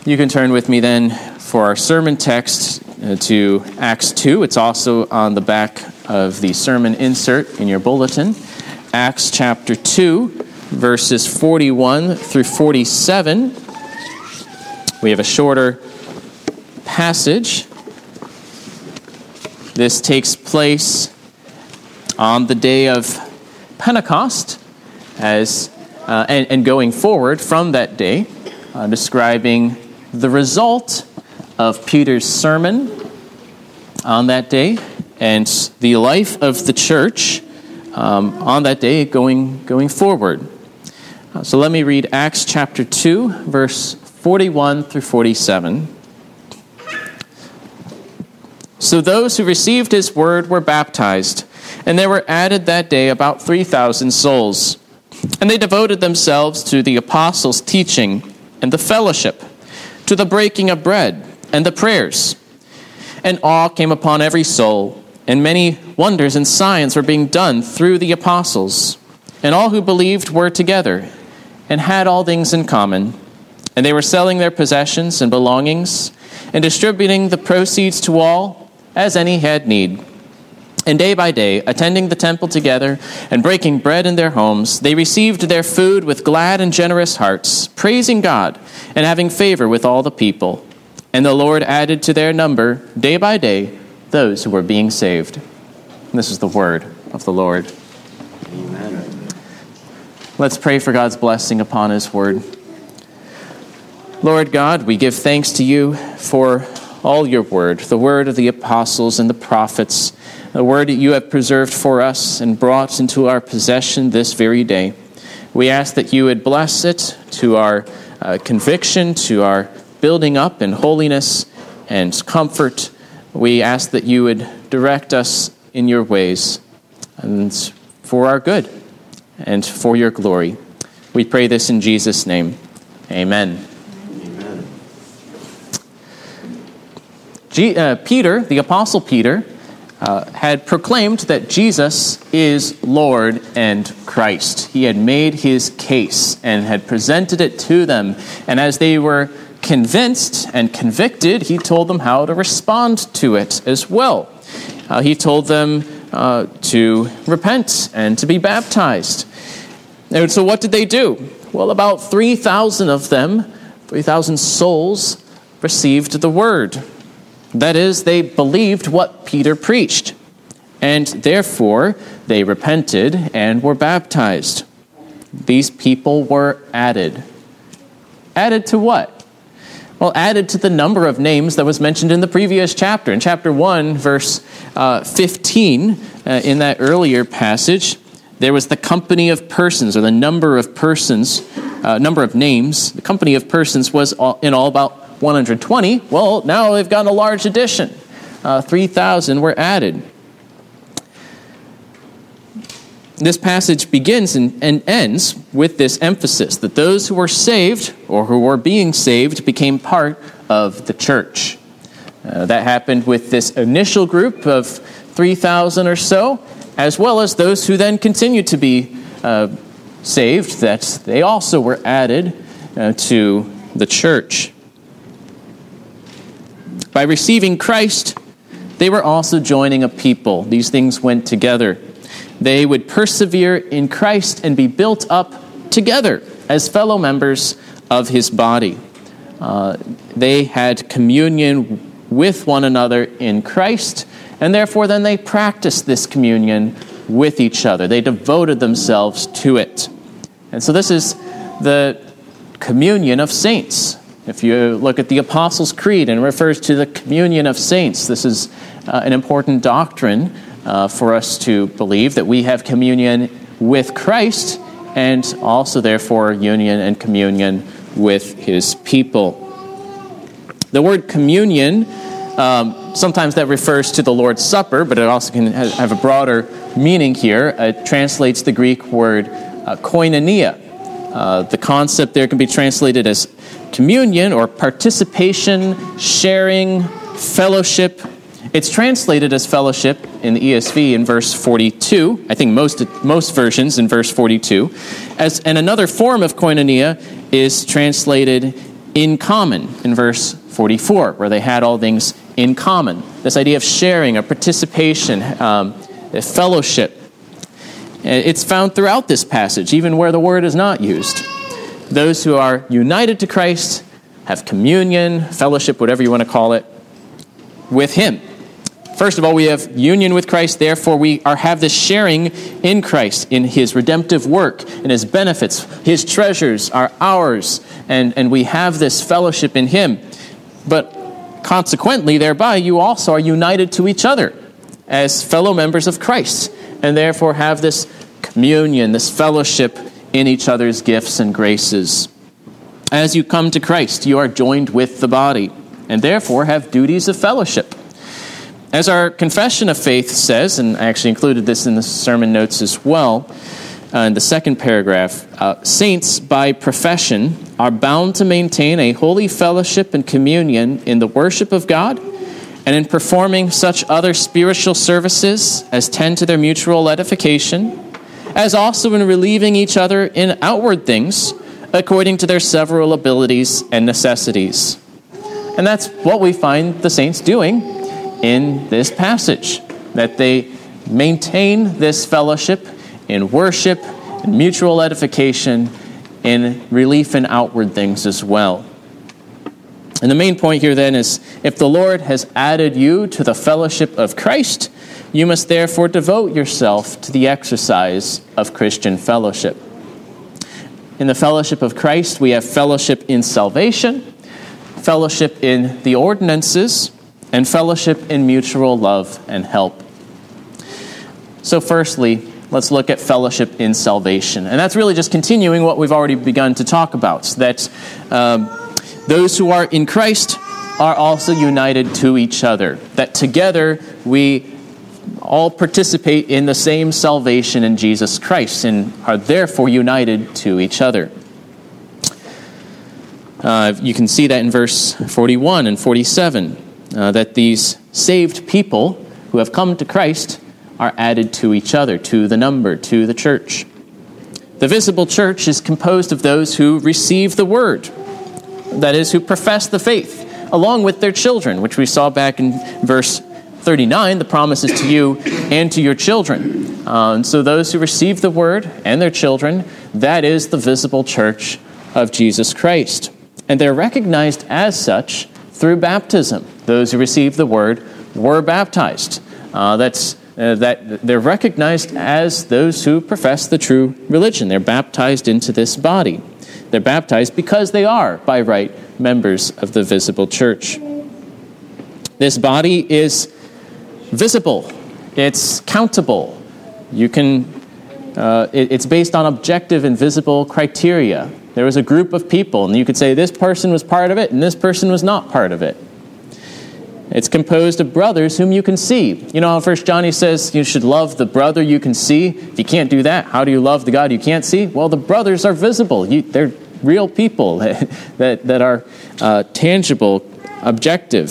You can turn with me then for our sermon text to Acts 2. It's also on the back of the sermon insert in your bulletin. Acts chapter 2, verses 41 through 47. We have a shorter passage. This takes place on the day of Pentecost, and going forward from that day, describing the result of Peter's sermon on that day and the life of the church on that day going forward. So let me read Acts chapter 2, verse 41 through 47. So those who received his word were baptized, and there were added that day about 3,000 souls. And they devoted themselves to the apostles' teaching and the fellowship, to the breaking of bread and the prayers. And awe came upon every soul, and many wonders and signs were being done through the apostles. And all who believed were together, and had all things in common. And they were selling their possessions and belongings, and distributing the proceeds to all, as any had need. And day by day, attending the temple together and breaking bread in their homes, they received their food with glad and generous hearts, praising God and having favor with all the people. And the Lord added to their number, day by day, those who were being saved. And this is the word of the Lord. Amen. Let's pray for God's blessing upon his word. Lord God, we give thanks to you for all your word, the word of the apostles and the prophets, the word that you have preserved for us and brought into our possession this very day. We ask that you would bless it to our conviction, to our building up in holiness and comfort. We ask that you would direct us in your ways and for our good and for your glory. We pray this in Jesus' name. Amen. Peter, the Apostle Peter, had proclaimed that Jesus is Lord and Christ. He had made his case and had presented it to them. And as they were convinced and convicted, he told them how to respond to it as well. He told them to repent and to be baptized. And so what did they do? Well, about 3,000 of them, 3,000 souls, received the word. That is, they believed what Peter preached, and therefore they repented and were baptized. These people were added. Added to what? Well, added to the number of names that was mentioned in the previous chapter. In chapter 1, verse 15, in that earlier passage, there was the company of persons, or the number of persons, number of names. The company of persons was in all about 120. Well, now they've gotten a large addition. 3,000 were added. This passage begins and ends with this emphasis that those who were saved or who were being saved became part of the church. That happened with this initial group of 3,000 or so, as well as those who then continued to be saved, that they also were added to the church. By receiving Christ, they were also joining a people. These things went together. They would persevere in Christ and be built up together as fellow members of his body. They had communion with one another in Christ, and therefore then they practiced this communion with each other. They devoted themselves to it. And so this is the communion of saints. If you look at the Apostles' Creed and it refers to the communion of saints, this is an important doctrine for us to believe, that we have communion with Christ and also, therefore, union and communion with his people. The word communion, sometimes that refers to the Lord's Supper, but it also can have a broader meaning here. It translates the Greek word koinonia. The concept there can be translated as communion or participation, sharing, fellowship. It's translated as fellowship in the ESV in verse 42. I think most versions in verse 42. And another form of koinonia is translated in common in verse 44, where they had all things in common. This idea of sharing, of participation, a fellowship. It's found throughout this passage, even where the word is not used. Those who are united to Christ have communion, fellowship, whatever you want to call it, with him. First of all, we have union with Christ, therefore we have this sharing in Christ, in his redemptive work, in his benefits. His treasures are ours, and we have this fellowship in him. But consequently, thereby, you also are united to each other as fellow members of Christ, and therefore have this communion, this fellowship in each other's gifts and graces. As you come to Christ, you are joined with the body, and therefore have duties of fellowship. As our confession of faith says, and I actually included this in the sermon notes as well, in the second paragraph, saints by profession are bound to maintain a holy fellowship and communion in the worship of God and in performing such other spiritual services as tend to their mutual edification, as also in relieving each other in outward things according to their several abilities and necessities. And that's what we find the saints doing in this passage, that they maintain this fellowship in worship, in mutual edification, in relief in outward things as well. And the main point here then is, if the Lord has added you to the fellowship of Christ, you must therefore devote yourself to the exercise of Christian fellowship. In the fellowship of Christ, we have fellowship in salvation, fellowship in the ordinances, and fellowship in mutual love and help. So firstly, let's look at fellowship in salvation. And that's really just continuing what we've already begun to talk about, that those who are in Christ are also united to each other, that together we all participate in the same salvation in Jesus Christ and are therefore united to each other. You can see that in verse 41 and 47, that these saved people who have come to Christ are added to each other, to the number, to the church. The visible church is composed of those who receive the word, that is, who profess the faith, along with their children, which we saw back in verse 39, the promises to you and to your children. And so those who receive the word and their children, that is the visible church of Jesus Christ. And they're recognized as such through baptism. Those who receive the word were baptized. That they're recognized as those who profess the true religion. They're baptized into this body. They're baptized because they are, by right, members of the visible church. This body is visible. It's countable. It's based on objective and visible criteria. There was a group of people, and you could say this person was part of it, and this person was not part of it. It's composed of brothers whom you can see. You know how 1 John he says you should love the brother you can see? If you can't do that, how do you love the God you can't see? Well, the brothers are visible. They're real people that are tangible, objective.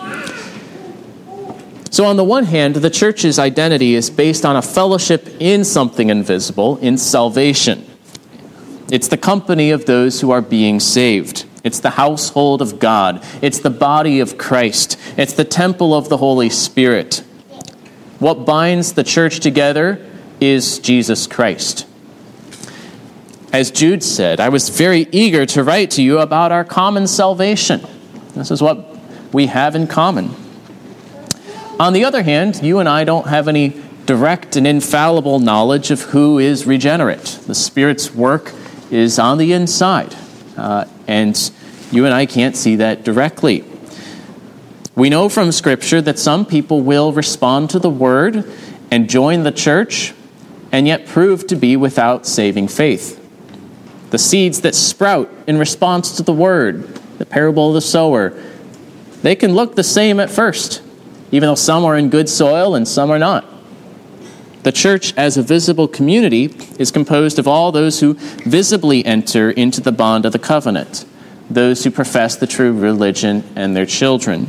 So on the one hand, the church's identity is based on a fellowship in something invisible, in salvation. It's the company of those who are being saved. It's the household of God. It's the body of Christ. It's the temple of the Holy Spirit. What binds the church together is Jesus Christ. As Jude said, I was very eager to write to you about our common salvation. This is what we have in common. On the other hand, you and I don't have any direct and infallible knowledge of who is regenerate. The Spirit's work is on the inside, and you and I can't see that directly. We know from Scripture that some people will respond to the Word and join the church, and yet prove to be without saving faith. The seeds that sprout in response to the Word, the parable of the sower, they can look the same at first, even though some are in good soil and some are not. The church as a visible community is composed of all those who visibly enter into the bond of the covenant, those who profess the true religion and their children.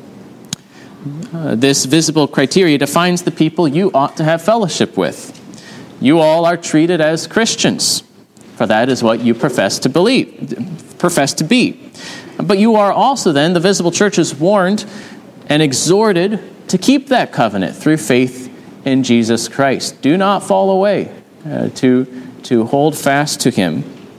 This visible criteria defines the people you ought to have fellowship with. You all are treated as Christians, for that is what you profess to believe, profess to be. But you are also then, the visible church is warned and exhorted to keep that covenant through faith in Jesus Christ. Do not fall away, to hold fast to him.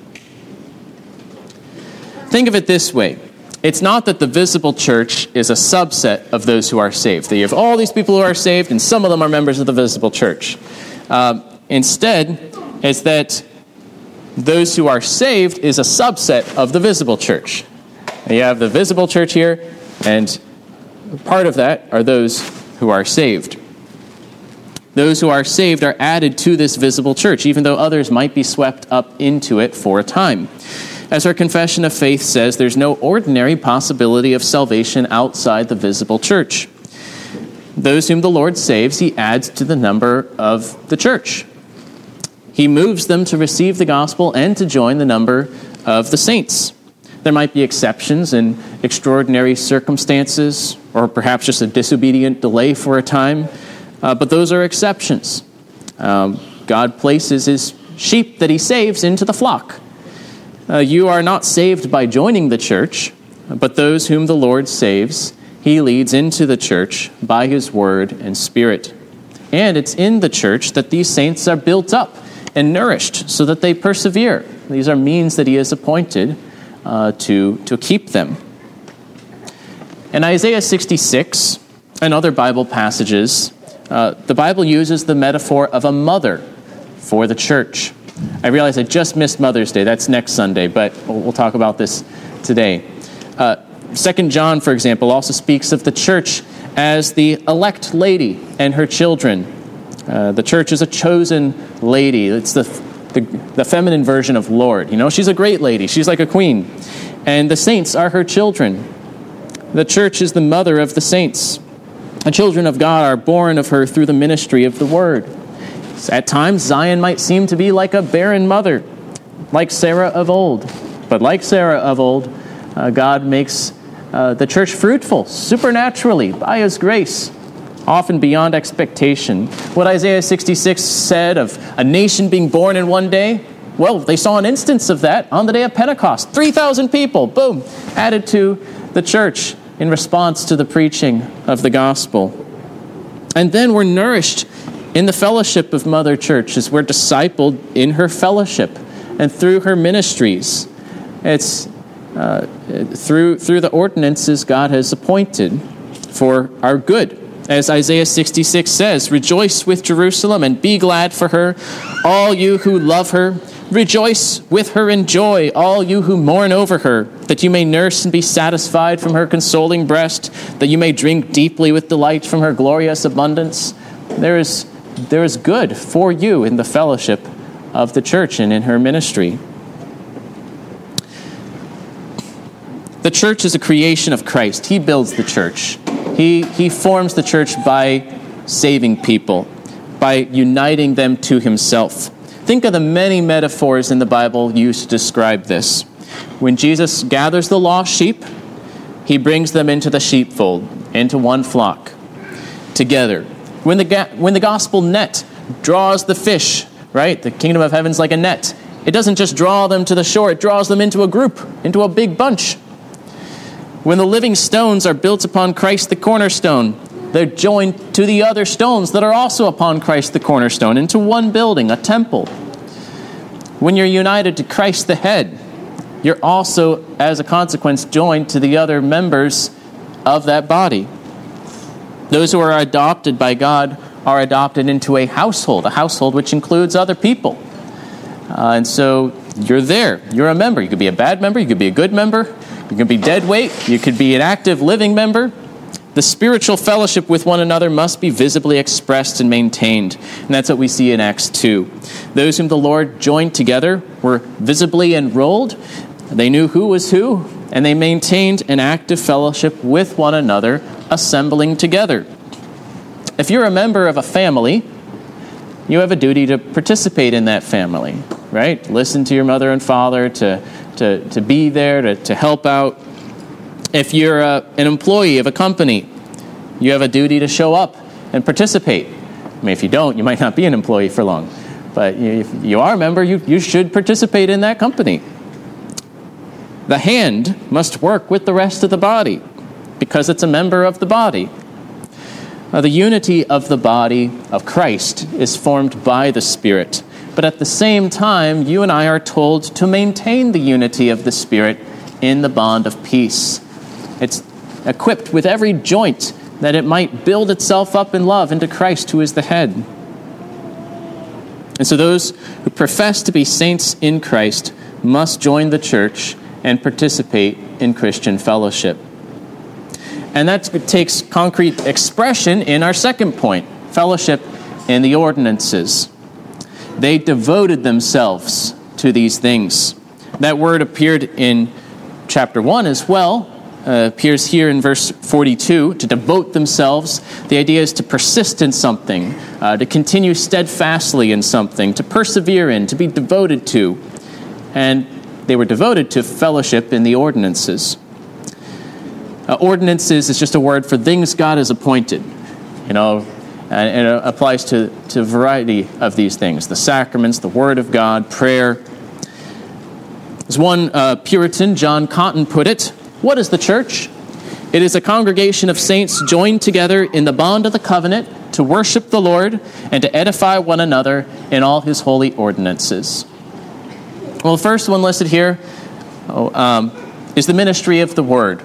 Think of it this way. It's not that the visible church is a subset of those who are saved. That you have all these people who are saved, and some of them are members of the visible church. Instead, it's that those who are saved is a subset of the visible church. You have the visible church here, and part of that are those who are saved. Those who are saved are added to this visible church, even though others might be swept up into it for a time. As our confession of faith says, there's no ordinary possibility of salvation outside the visible church. Those whom the Lord saves, he adds to the number of the church. He moves them to receive the gospel and to join the number of the saints. There might be exceptions in extraordinary circumstances, or perhaps just a disobedient delay for a time, but those are exceptions. God places his sheep that he saves into the flock. You are not saved by joining the church, but those whom the Lord saves, he leads into the church by his word and spirit. And it's in the church that these saints are built up and nourished so that they persevere. These are means that he has appointed to keep them. In Isaiah 66 and other Bible passages, the Bible uses the metaphor of a mother for the church. I realize I just missed Mother's Day. That's next Sunday, but we'll talk about this today. 2 John, for example, also speaks of the church as the elect lady and her children. The church is a chosen lady. It's the feminine version of Lord. You know, she's a great lady. She's like a queen. And the saints are her children. The church is the mother of the saints. The children of God are born of her through the ministry of the word. At times, Zion might seem to be like a barren mother, like Sarah of old. But like Sarah of old, God makes the church fruitful supernaturally by his grace, often beyond expectation. What Isaiah 66 said of a nation being born in one day, well, they saw an instance of that on the day of Pentecost. 3,000 people, boom, added to the church in response to the preaching of the gospel. And then we're nourished in the fellowship of Mother Church as we're discipled in her fellowship and through her ministries. It's through the ordinances God has appointed for our good. As Isaiah 66 says, "Rejoice with Jerusalem and be glad for her, all you who love her. Rejoice with her in joy, all you who mourn over her, that you may nurse and be satisfied from her consoling breast, that you may drink deeply with delight from her glorious abundance." There is good for you in the fellowship of the church and in her ministry. The church is a creation of Christ. He builds the church. He forms the church by saving people, by uniting them to himself. Think of the many metaphors in the Bible used to describe this. When Jesus gathers the lost sheep, he brings them into the sheepfold, into one flock, together. When the gospel net draws the fish, right? The kingdom of heaven's like a net. It doesn't just draw them to the shore, it draws them into a group, into a big bunch. When the living stones are built upon Christ the cornerstone, they're joined to the other stones that are also upon Christ the cornerstone, into one building, a temple. When you're united to Christ the head, you're also, as a consequence, joined to the other members of that body. Those who are adopted by God are adopted into a household which includes other people. And so you're there. You're a member. You could be a bad member. You could be a good member. You could be dead weight. You could be an active living member. The spiritual fellowship with one another must be visibly expressed and maintained. And that's what we see in Acts 2. Those whom the Lord joined together were visibly enrolled. They knew who was who, and they maintained an active fellowship with one another, assembling together. If you're a member of a family, you have a duty to participate in that family, right? Listen to your mother and father, to be there, to help out. If you're an employee of a company, you have a duty to show up and participate. I mean, if you don't, you might not be an employee for long. But if you are a member, you should participate in that company. The hand must work with the rest of the body because it's a member of the body. The unity of the body of Christ is formed by the Spirit, but at the same time, you and I are told to maintain the unity of the Spirit in the bond of peace. It's equipped with every joint that it might build itself up in love into Christ, who is the head. And so those who profess to be saints in Christ must join the church and participate in Christian fellowship. And that takes concrete expression in our second point, fellowship in the ordinances. They devoted themselves to these things. That word appeared in chapter 1 as well, appears here in verse 42, to devote themselves. The idea is to persist in something, to continue steadfastly in something, to persevere in, to be devoted to. And they were devoted to fellowship in the ordinances. Ordinances is just a word for things God has appointed, and it applies to a variety of these things: the sacraments, the Word of God, prayer. As one Puritan, John Cotton, put it, what is the church? It is a congregation of saints joined together in the bond of the covenant to worship the Lord and to edify one another in all his holy ordinances. Well, the first one listed here is the ministry of the Word.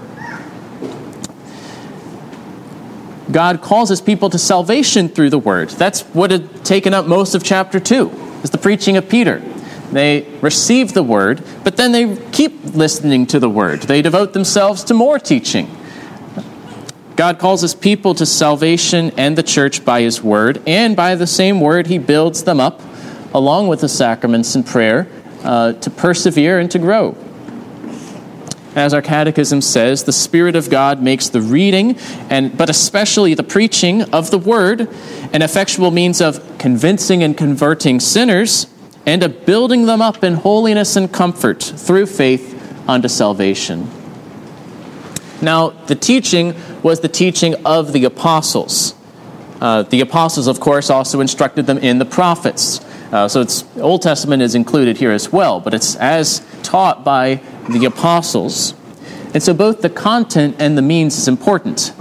God calls his people to salvation through the Word. That's what had taken up most of chapter 2, is the preaching of Peter. They receive the Word, but then they keep listening to the Word. They devote themselves to more teaching. God calls his people to salvation and the church by his Word, and by the same Word he builds them up, along with the sacraments and prayer, to persevere and to grow. As our catechism says, the Spirit of God makes the reading, but especially the preaching of the Word, an effectual means of convincing and converting sinners, and of building them up in holiness and comfort through faith unto salvation. Now, the teaching was the teaching of the apostles. The apostles, of course, also instructed them in the prophets. So Old Testament is included here as well, but it's as taught by the apostles. And so both the content and the means is important.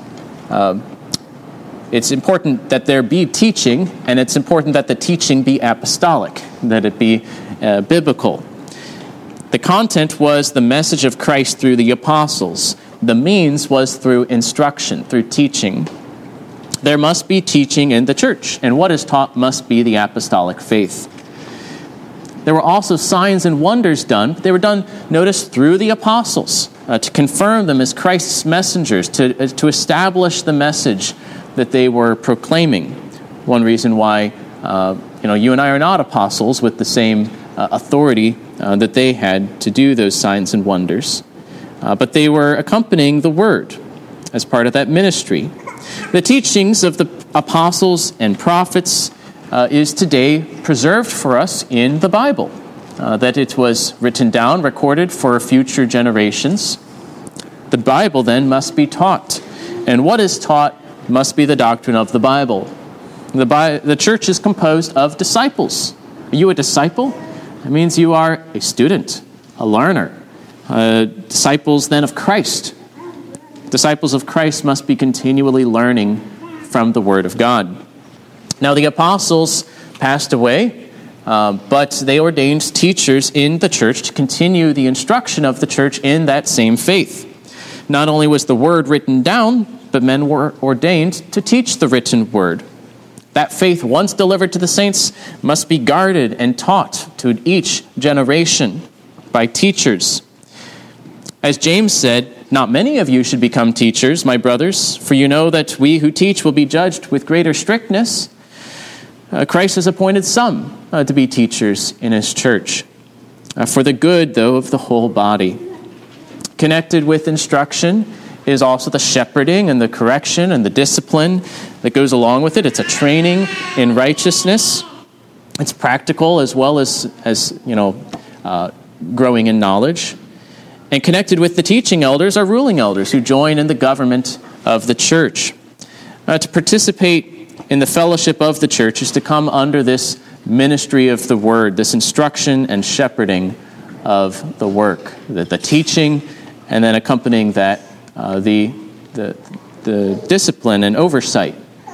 It's important that there be teaching, and it's important that the teaching be apostolic, that it be biblical. The content was the message of Christ through the apostles. The means was through instruction, through teaching. There must be teaching in the church, and what is taught must be the apostolic faith. There were also signs and wonders done. They were done, notice, through the apostles, to confirm them as Christ's messengers, to establish the message that they were proclaiming. One reason why you and I are not apostles with the same authority that they had to do those signs and wonders. But they were accompanying the Word as part of that ministry. The teachings of the apostles and prophets is today preserved for us in the Bible, that it was written down, recorded for future generations. The Bible then must be taught, and what is taught must be the doctrine of the Bible. The church is composed of disciples. Are you a disciple? That means you are a student, a learner. Disciples then of Christ. Disciples of Christ must be continually learning from the Word of God. Now, the apostles passed away, but they ordained teachers in the church to continue the instruction of the church in that same faith. Not only was the Word written down, but men were ordained to teach the written Word. That faith, once delivered to the saints, must be guarded and taught to each generation by teachers. As James said, not many of you should become teachers, my brothers, for you know that we who teach will be judged with greater strictness. Christ has appointed some to be teachers in his church, for the good, though, of the whole body. Connected with instruction is also the shepherding and the correction and the discipline that goes along with it. It's a training in righteousness. It's practical as well as growing in knowledge. And connected with the teaching elders are ruling elders who join in the government of the church. To participate in the fellowship of the church is to come under this ministry of the Word, this instruction and shepherding of the work, the teaching, and then accompanying that, the discipline and oversight.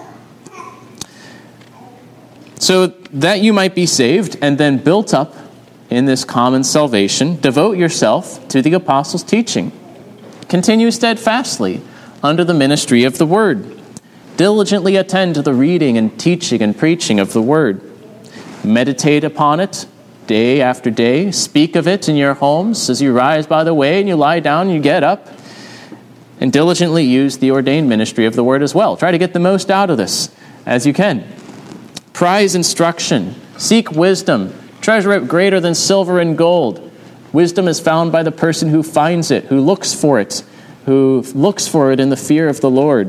So that you might be saved and then built up in this common salvation, devote yourself to the apostles' teaching. Continue steadfastly under the ministry of the word. Diligently attend to the reading and teaching and preaching of the word. Meditate upon it day after day. Speak of it in your homes as you rise by the way and you lie down and you get up. And diligently use the ordained ministry of the word as well. Try to get the most out of this as you can. Prize instruction. Seek wisdom. Treasure it greater than silver and gold. Wisdom is found by the person who finds it, who looks for it in the fear of the Lord.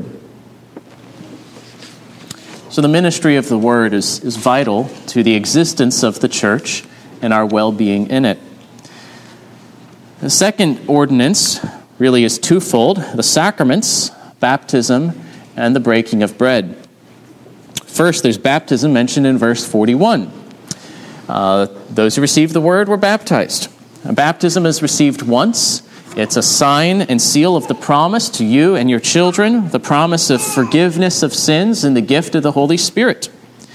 So the ministry of the word is vital to the existence of the church and our well-being in it. The second ordinance really is twofold: the sacraments, baptism, and the breaking of bread. First, there's baptism mentioned in verse 41. Those who received the word were baptized. Baptism is received once. It's a sign and seal of the promise to you and your children, the promise of forgiveness of sins and the gift of the Holy Spirit.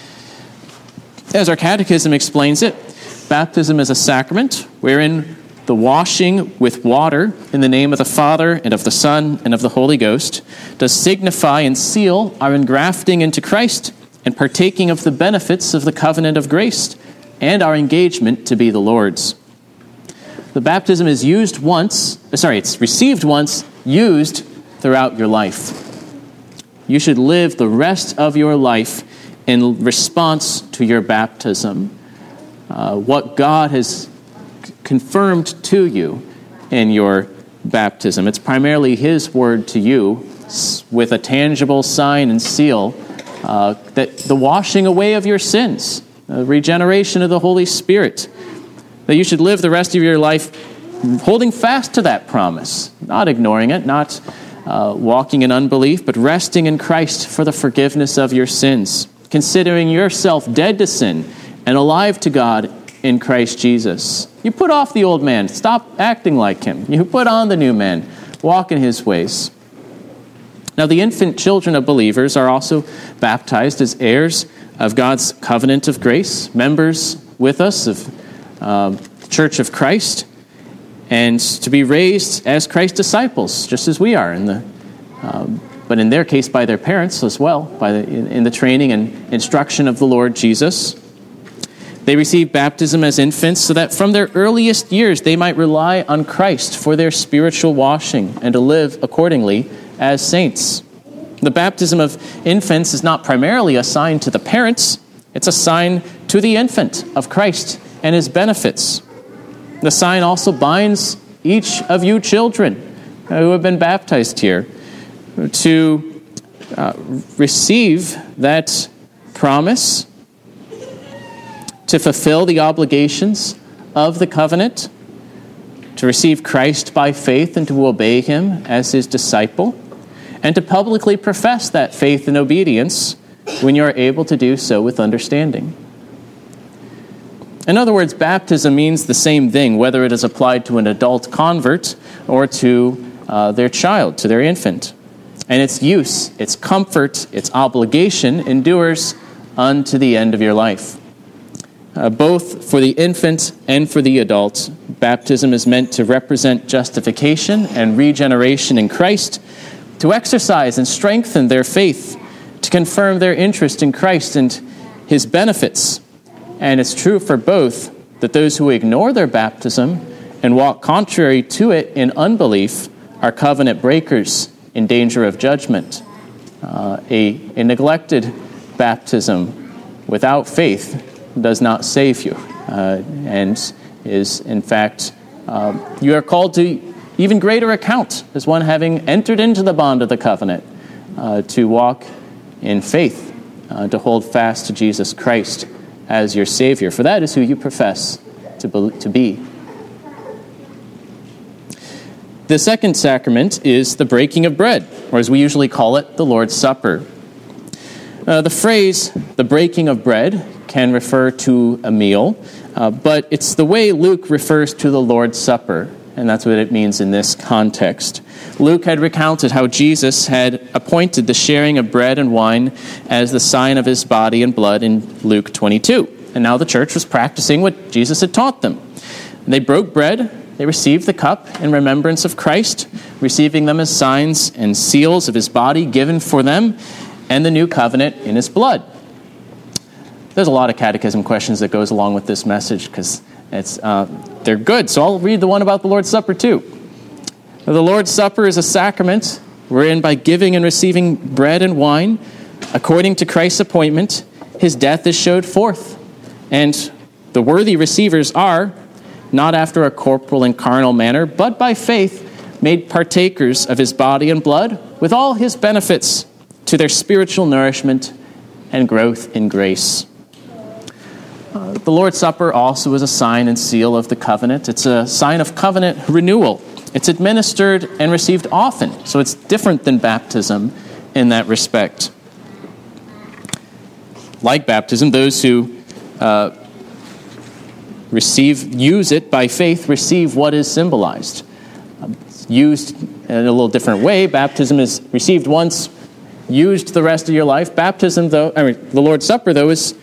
As our catechism explains it, baptism is a sacrament wherein the washing with water in the name of the Father and of the Son and of the Holy Ghost does signify and seal our engrafting into Christ and partaking of the benefits of the covenant of grace and our engagement to be the Lord's. The baptism is it's received once, used throughout your life. You should live the rest of your life in response to your baptism. What God has confirmed to you in your baptism. It's primarily His word to you with a tangible sign and seal that the washing away of your sins, the regeneration of the Holy Spirit, that you should live the rest of your life holding fast to that promise, not ignoring it, not walking in unbelief, but resting in Christ for the forgiveness of your sins, considering yourself dead to sin and alive to God in Christ Jesus. You put off the old man, stop acting like him. You put on the new man, walk in his ways. Now, the infant children of believers are also baptized as heirs of God's covenant of grace, members with us of the Church of Christ, and to be raised as Christ's disciples, just as we are, but in their case by their parents as well, in the training and instruction of the Lord Jesus. They receive baptism as infants so that from their earliest years they might rely on Christ for their spiritual washing and to live accordingly as saints. The baptism of infants is not primarily a sign to the parents. It's a sign to the infant of Christ and his benefits. The sign also binds each of you children who have been baptized here to receive that promise, to fulfill the obligations of the covenant, to receive Christ by faith and to obey him as his disciple, and to publicly profess that faith and obedience when you are able to do so with understanding. In other words, baptism means the same thing, whether it is applied to an adult convert or to their child, to their infant. And its use, its comfort, its obligation endures unto the end of your life. Both for the infant and for the adult, baptism is meant to represent justification and regeneration in Christ, to exercise and strengthen their faith, to confirm their interest in Christ and his benefits. And it's true for both that those who ignore their baptism and walk contrary to it in unbelief are covenant breakers in danger of judgment. A neglected baptism without faith does not save you, and is, in fact, you are called to even greater account as one having entered into the bond of the covenant, to walk in faith, to hold fast to Jesus Christ as your Savior, for that is who you profess to be. The second sacrament is the breaking of bread, or as we usually call it, the Lord's Supper. The phrase, the breaking of bread, can refer to a meal, but it's the way Luke refers to the Lord's Supper, and that's what it means in this context. Luke had recounted how Jesus had appointed the sharing of bread and wine as the sign of his body and blood in Luke 22. And now the church was practicing what Jesus had taught them. They broke bread, they received the cup in remembrance of Christ, receiving them as signs and seals of his body given for them, and the new covenant in his blood. There's a lot of catechism questions that goes along with this message because they're good. So I'll read the one about the Lord's Supper too. The Lord's Supper is a sacrament wherein by giving and receiving bread and wine, according to Christ's appointment, his death is showed forth. And the worthy receivers are, not after a corporal and carnal manner, but by faith, made partakers of his body and blood with all his benefits to their spiritual nourishment and growth in grace. The Lord's Supper also is a sign and seal of the covenant. It's a sign of covenant renewal. It's administered and received often, so it's different than baptism in that respect. Like baptism, those who use it by faith, receive what is symbolized. It's used in a little different way. Baptism is received once, used the rest of your life. Baptism, the Lord's Supper, though, is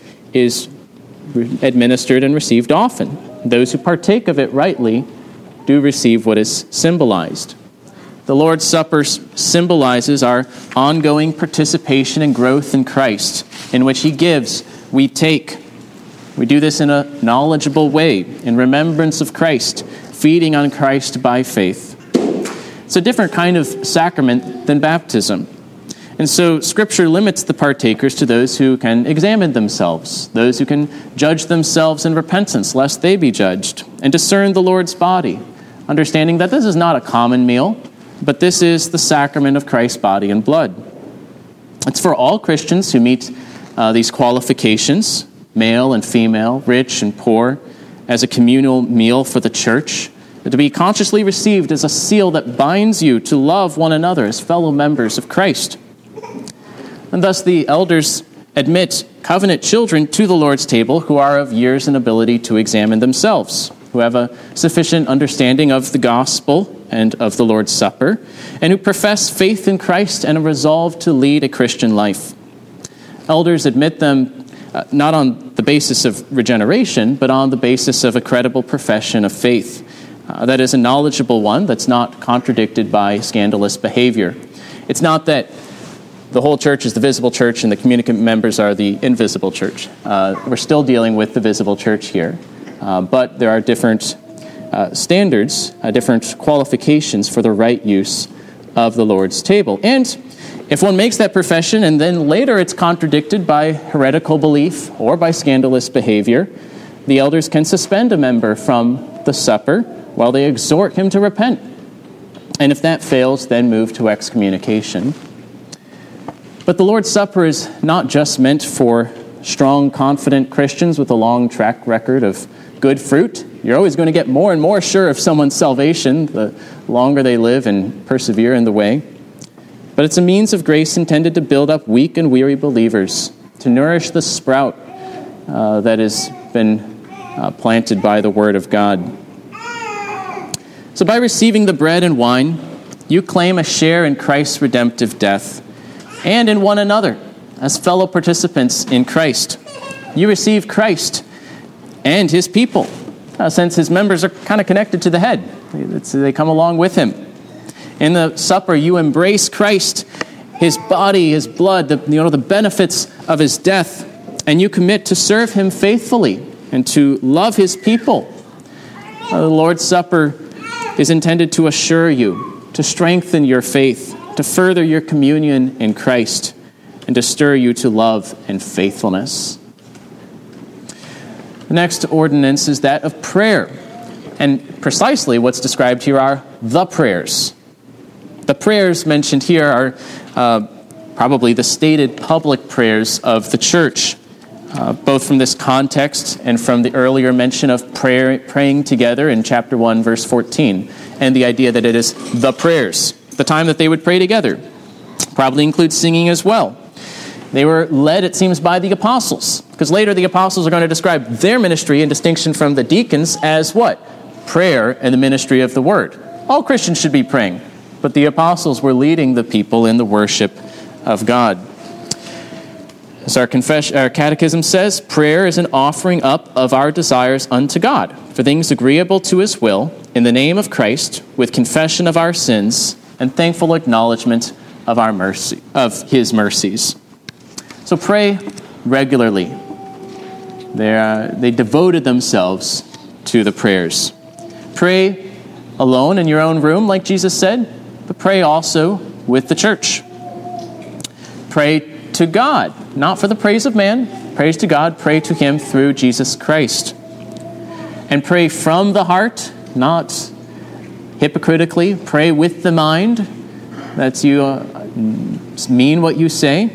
administered and received often. Those who partake of it rightly do receive what is symbolized. The Lord's Supper symbolizes our ongoing participation and growth in Christ, in which he gives, we take. We do this in a knowledgeable way, in remembrance of Christ, feeding on Christ by faith. It's a different kind of sacrament than baptism. And so Scripture limits the partakers to those who can examine themselves, those who can judge themselves in repentance, lest they be judged, and discern the Lord's body, understanding that this is not a common meal, but this is the sacrament of Christ's body and blood. It's for all Christians who meet these qualifications, male and female, rich and poor, as a communal meal for the church, to be consciously received as a seal that binds you to love one another as fellow members of Christ. And thus the elders admit covenant children to the Lord's table who are of years and ability to examine themselves, who have a sufficient understanding of the gospel and of the Lord's Supper, and who profess faith in Christ and a resolve to lead a Christian life. Elders admit them not on the basis of regeneration, but on the basis of a credible profession of faith. That is a knowledgeable one that's not contradicted by scandalous behavior. It's not that the whole church is the visible church and the communicant members are the invisible church. We're still dealing with the visible church here, but there are different standards, different qualifications for the right use of the Lord's table. And if one makes that profession and then later it's contradicted by heretical belief or by scandalous behavior, the elders can suspend a member from the supper while they exhort him to repent. And if that fails, then move to excommunication. But the Lord's Supper is not just meant for strong, confident Christians with a long track record of good fruit. You're always going to get more and more sure of someone's salvation the longer they live and persevere in the way. But it's a means of grace intended to build up weak and weary believers, to nourish the sprout that has been planted by the Word of God. So by receiving the bread and wine, you claim a share in Christ's redemptive death and in one another as fellow participants in Christ. You receive Christ and his people, since his members are kind of connected to the head. They come along with him. In the supper, you embrace Christ, his body, his blood, the benefits of his death, and you commit to serve him faithfully and to love his people. The Lord's Supper is intended to assure you, to strengthen your faith, to further your communion in Christ, and to stir you to love and faithfulness. The next ordinance is that of prayer. And precisely what's described here are the prayers. The prayers mentioned here are probably the stated public prayers of the church, both from this context and from the earlier mention of praying together in chapter 1, verse 14, and the idea that it is the prayers, the time that they would pray together. Probably includes singing as well. They were led, it seems, by the apostles, because later the apostles are going to describe their ministry in distinction from the deacons as what? Prayer and the ministry of the word. All Christians should be praying, but the apostles were leading the people in the worship of God. As our catechism says, prayer is an offering up of our desires unto God for things agreeable to his will, in the name of Christ, with confession of our sins and thankful acknowledgement of our mercy, of his mercies. So pray regularly. They devoted themselves to the prayers. Pray alone in your own room, like Jesus said, but pray also with the church. Pray to God, not for the praise of man. Praise to God, pray to him through Jesus Christ. And pray from the heart, not hypocritically. Pray with the mind, that you mean what you say.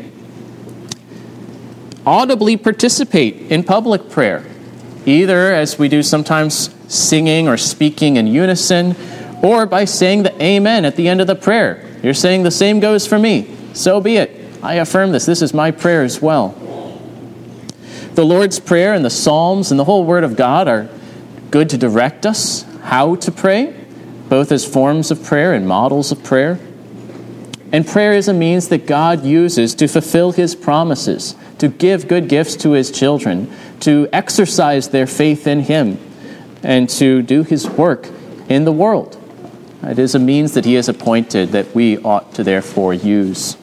Audibly participate in public prayer, either as we do sometimes singing or speaking in unison, or by saying the amen at the end of the prayer. You're saying the same goes for me. So be it. I affirm this. This is my prayer as well. The Lord's Prayer and the Psalms and the whole Word of God are good to direct us how to pray, both as forms of prayer and models of prayer. And prayer is a means that God uses to fulfill his promises, to give good gifts to his children, to exercise their faith in him, and to do his work in the world. It is a means that he has appointed that we ought to therefore use.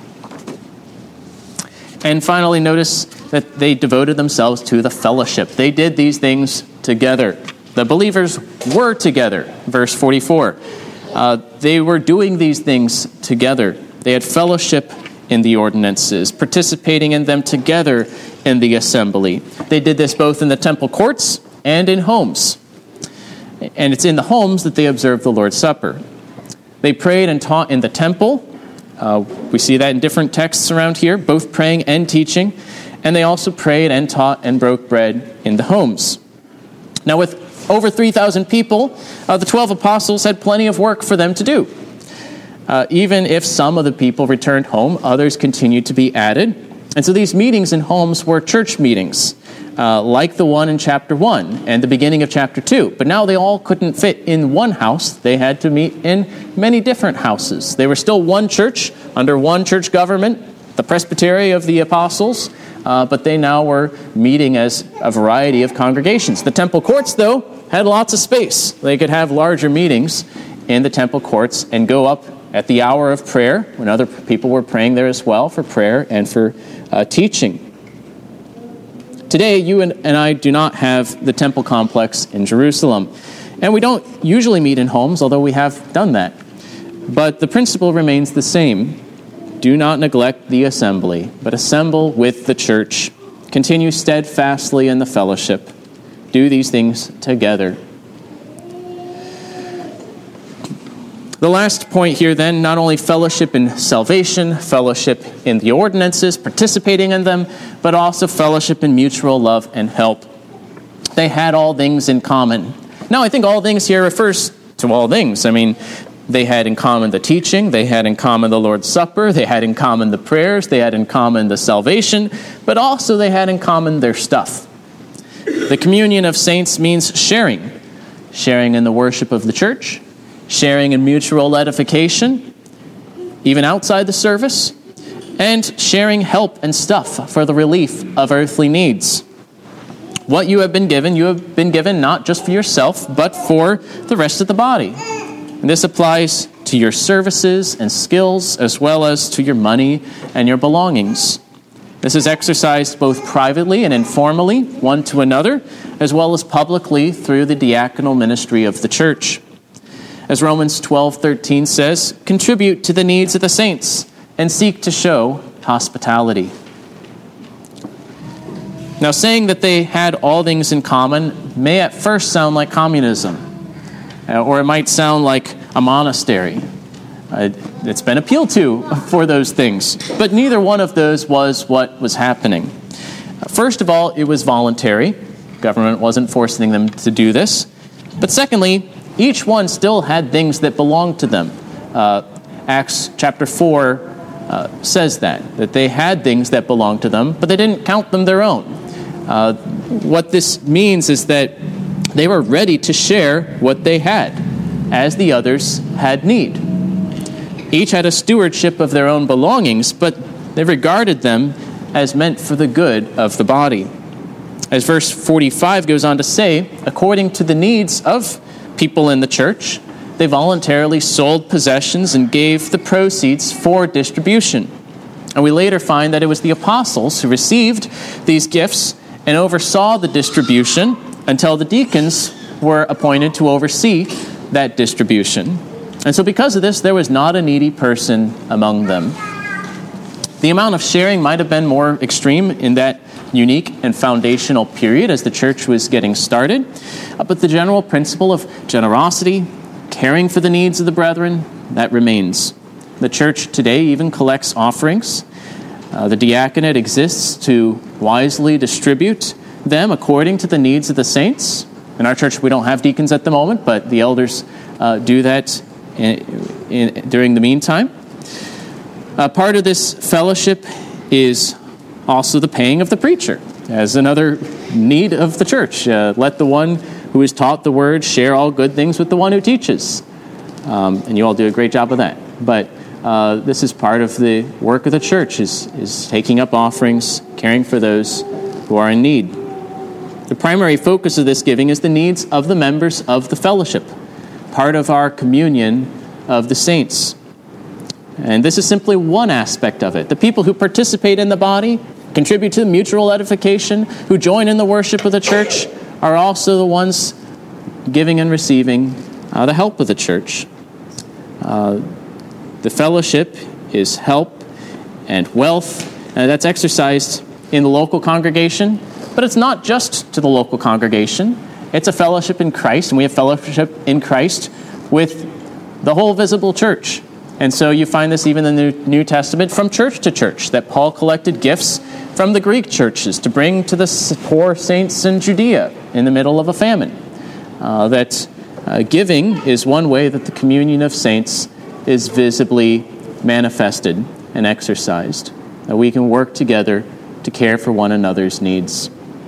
And finally, notice that they devoted themselves to the fellowship. They did these things together. The believers were together, verse 44. They were doing these things together. They had fellowship in the ordinances, participating in them together in the assembly. They did this both in the temple courts and in homes. And it's in the homes that they observed the Lord's Supper. They prayed and taught in the temple. We see that in different texts around here, both praying and teaching. And they also prayed and taught and broke bread in the homes. Now, with over 3,000 people, the 12 apostles had plenty of work for them to do. Even if some of the people returned home, others continued to be added. And so these meetings in homes were church meetings, like the one in chapter 1 and the beginning of chapter 2. But now they all couldn't fit in one house. They had to meet in many different houses. They were still one church, under one church government, the presbytery of the apostles, but they now were meeting as a variety of congregations. The temple courts, though, had lots of space. They could have larger meetings in the temple courts and go up at the hour of prayer, when other people were praying there as well for prayer and for teaching. Today, you and I do not have the temple complex in Jerusalem. And we don't usually meet in homes, although we have done that. But the principle remains the same. Do not neglect the assembly, but assemble with the church. Continue steadfastly in the fellowship. Do these things together. The last point here then, not only fellowship in salvation, fellowship in the ordinances, participating in them, but also fellowship in mutual love and help. They had all things in common. Now, I think all things here refers to all things. I mean, they had in common the teaching, they had in common the Lord's Supper, they had in common the prayers, they had in common the salvation, but also they had in common their stuff. The communion of saints means sharing. Sharing in the worship of the church, sharing in mutual edification, even outside the service, and sharing help and stuff for the relief of earthly needs. What you have been given not just for yourself, but for the rest of the body. And this applies to your services and skills, as well as to your money and your belongings. This is exercised both privately and informally, one to another, as well as publicly through the diaconal ministry of the church. As Romans 12:13 says, contribute to the needs of the saints and seek to show hospitality. Now, saying that they had all things in common may at first sound like communism, or it might sound like a monastery. It's been appealed to for those things, but neither one of those was what was happening. First of all, it was voluntary. Government wasn't forcing them to do this. But secondly, each one still had things that belonged to them. Acts chapter 4 says that they had things that belonged to them, but they didn't count them their own. What this means is that they were ready to share what they had, as the others had need. Each had a stewardship of their own belongings, but they regarded them as meant for the good of the body. As verse 45 goes on to say, according to the needs of people in the church, they voluntarily sold possessions and gave the proceeds for distribution. And we later find that it was the apostles who received these gifts and oversaw the distribution until the deacons were appointed to oversee that distribution. And so because of this, there was not a needy person among them. The amount of sharing might have been more extreme in that unique and foundational period as the church was getting started, but the general principle of generosity, caring for the needs of the brethren, that remains. The church today even collects offerings. The diaconate exists to wisely distribute them according to the needs of the saints. In our church, we don't have deacons at the moment, but the elders do that during the meantime. Part of this fellowship is also the paying of the preacher, as another need of the church. Let the one who is taught the word share all good things with the one who teaches. And you all do a great job of that. But this is part of the work of the church, is taking up offerings, caring for those who are in need. The primary focus of this giving is the needs of the members of the fellowship, part of our communion of the saints. And this is simply one aspect of it. The people who participate in the body, contribute to the mutual edification, who join in the worship of the church, are also the ones giving and receiving the help of the church. The fellowship is help and wealth that's exercised in the local congregation, but it's not just to the local congregation. It's a fellowship in Christ, and we have fellowship in Christ with the whole visible church. And so you find this even in the New Testament from church to church, that Paul collected gifts from the Greek churches to bring to the poor saints in Judea in the middle of a famine. Giving is one way that the communion of saints is visibly manifested and exercised. That we can work together to care for one another's needs.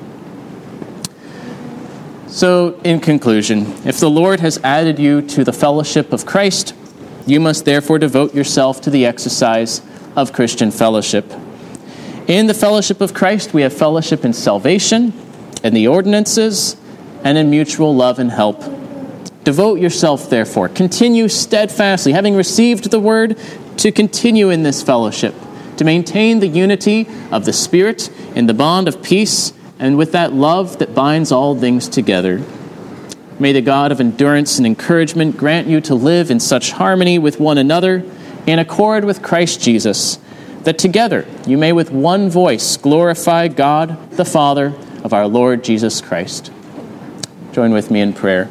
So, in conclusion, if the Lord has added you to the fellowship of Christ, you must therefore devote yourself to the exercise of Christian fellowship. In the fellowship of Christ, we have fellowship in salvation, in the ordinances, and in mutual love and help. Devote yourself, therefore. Continue steadfastly, having received the word, to continue in this fellowship, to maintain the unity of the Spirit in the bond of peace, and with that love that binds all things together. May the God of endurance and encouragement grant you to live in such harmony with one another, in accord with Christ Jesus, that together you may with one voice glorify God, the Father of our Lord Jesus Christ. Join with me in prayer.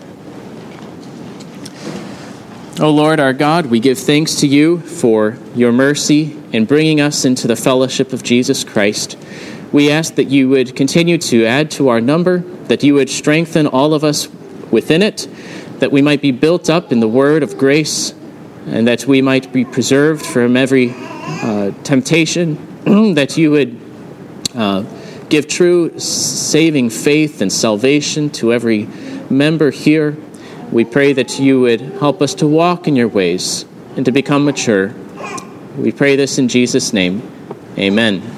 O Lord our God, we give thanks to you for your mercy in bringing us into the fellowship of Jesus Christ. We ask that you would continue to add to our number, that you would strengthen all of us within it, that we might be built up in the word of grace, and that we might be preserved from every temptation, that you would give true saving faith and salvation to every member here. We pray that you would help us to walk in your ways and to become mature. We pray this in Jesus' name. Amen.